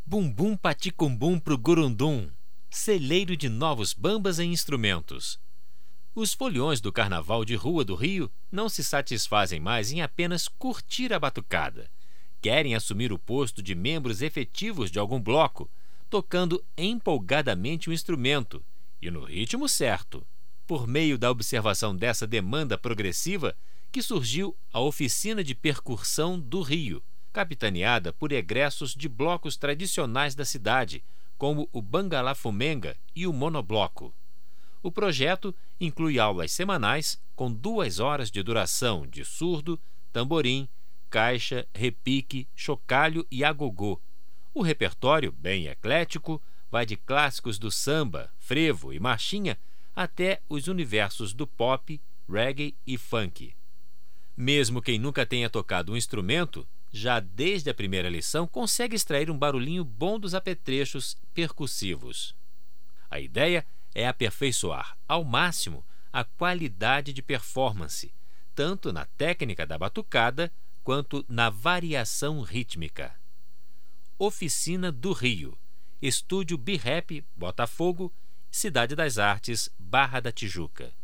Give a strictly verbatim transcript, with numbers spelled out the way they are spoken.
Bumbum paticumbum pro gurundum, celeiro de novos bambas e instrumentos. Os foliões do Carnaval de Rua do Rio não se satisfazem mais em apenas curtir a batucada. Querem assumir o posto de membros efetivos de algum bloco, tocando empolgadamente o instrumento e no ritmo certo. Por meio da observação dessa demanda progressiva que surgiu a Oficina de Percussão do Rio, capitaneada por egressos de blocos tradicionais da cidade, como o Bangalá Fumenga e o Monobloco. O projeto inclui aulas semanais com duas horas de duração de surdo, tamborim, caixa, repique, chocalho e agogô. O repertório, bem eclético, vai de clássicos do samba, frevo e marchinha até os universos do pop, reggae e funk. Mesmo quem nunca tenha tocado um instrumento, já desde a primeira lição consegue extrair um barulhinho bom dos apetrechos percussivos. A ideia é aperfeiçoar ao máximo a qualidade de performance, tanto na técnica da batucada quanto na variação rítmica. Oficina do Rio, Estúdio B-Rap, Botafogo, Cidade das Artes, Barra da Tijuca.